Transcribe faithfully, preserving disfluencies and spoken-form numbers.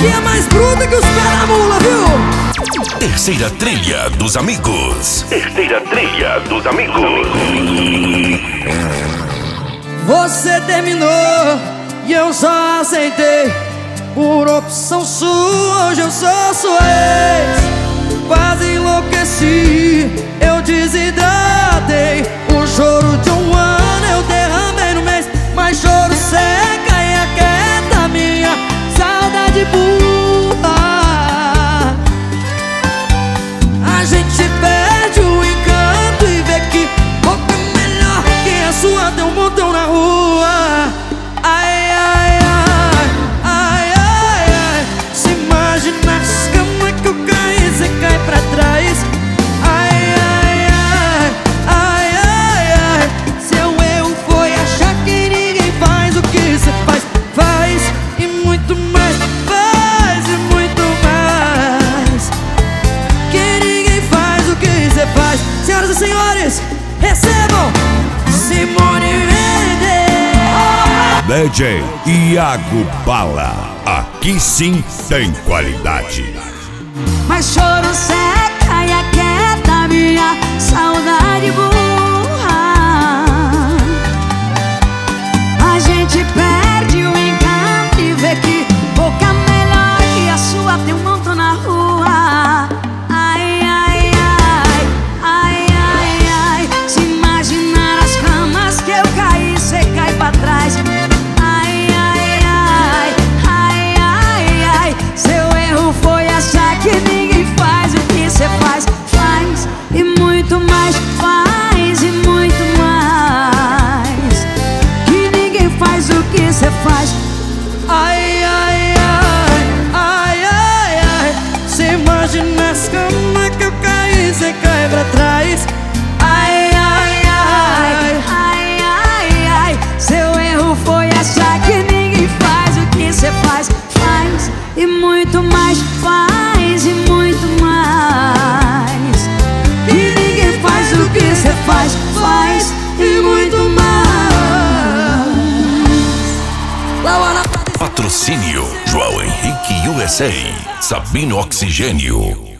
aqui é mais bruta que os pés da mula, viu? Terceira trilha dos amigos. Terceira trilha dos amigos. Você terminou e eu só aceitei. Por opção sua, hoje eu sou sua ex. Quase enlouqueci, eu desidratei. O choro de um ano eu derramei no mês. Mas choro seca e aquieta minha saudade burra. A gente perde o encanto e vê que boca melhor que a sua tem um montão na rua. Ai, ai, ai, ai, ai, ai. Se imagina as camas que eu caí, você cai pra trás. Ai, ai, ai, ai, ai, ai. Seu erro foi achar que ninguém faz o que você faz. Faz e muito mais, faz e muito mais. Que ninguém faz o que você faz. Senhoras e senhores, recebam Simone Mendes. D J Iago Bala. Aqui sim tem qualidade. Mas choro seca e aquieta minha saudade burra. A gente perde o encanto e vê que boca melhor que a sua tem um montão na rua. Ai, ai, ai, ai, ai, ai. Se imaginar as camas que eu caí, cê cai pra trás. Ai, ai, ai, ai, ai, ai. Seu erro foi achar que ninguém faz o que cê faz. Faz e muito mais, faz e muito mais. Que ninguém faz o que cê faz. Ai, ai, ai, ai, ai, ai. Se imagina as camas que eu caí, cê cai pra trás. Ai, ai, ai, Ai, ai, ai. Seu erro foi achar que ninguém faz o que cê faz. Faz e muito mais, faz e muito mais. Que ninguém faz o que cê faz. Faz e muito mais. Patrocínio João Henrique U S A. Sabino Oxigênio.